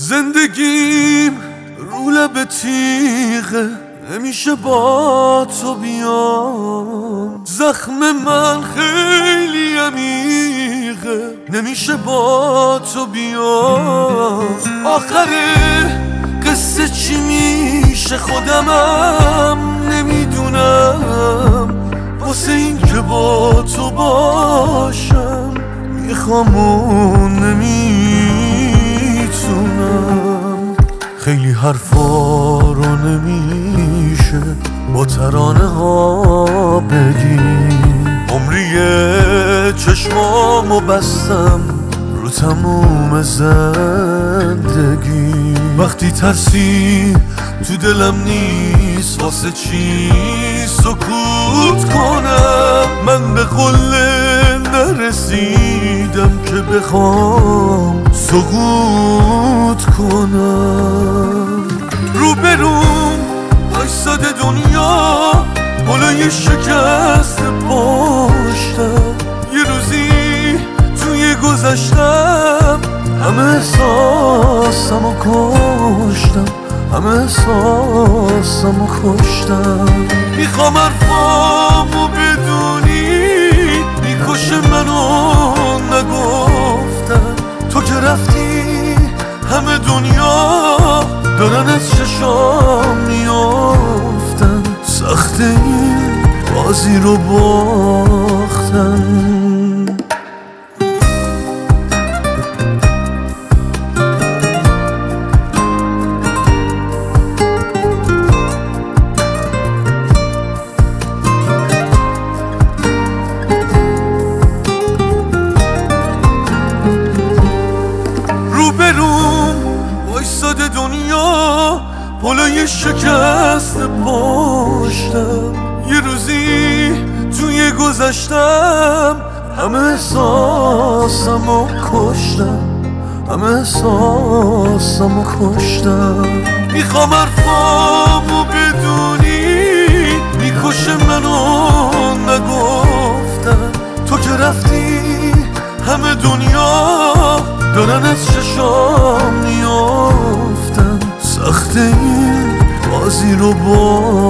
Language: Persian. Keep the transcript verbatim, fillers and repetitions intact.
زندگیم رو لب تیغه، نمیشه با تو بیام. زخم من خیلی عمیقه، نمیشه با تو بیام. آخر قصه چی میشه خودمم نمیدونم. واسه این که با تو باشم میخوام و نمیتونم. خیلی حرفا رو نمیشه با ترانه ها بگیم. عمریه چشمامو بستم رو تموم زندگی. وقتی ترسی تو دلم نیست واسه چی سکوت کنم. من به قله نرسیدم که بخوام سقوط کنم. روبروم وایساده دنیا بالای شکست پشتم. یه روزی توی گذشتم همه احساسمو کشتم، همه احساسمو کشتم. میخوام حرفامو بدونی میکشه منو نگفتن. تو که رفتی همه دنیا دارن از چشام میافتن. سخت این بازی رو باختن. وایساده دنیا بالای شکست پشتم. یه روزی توی گذشتم همه احساسمو کشتم، همه احساسمو کشتم. میخوام حرفامو بدونی میکشه منو نگفتن. تو که رفتی همه دنیا دارن از چشام میافتن. سخت این بازی رو با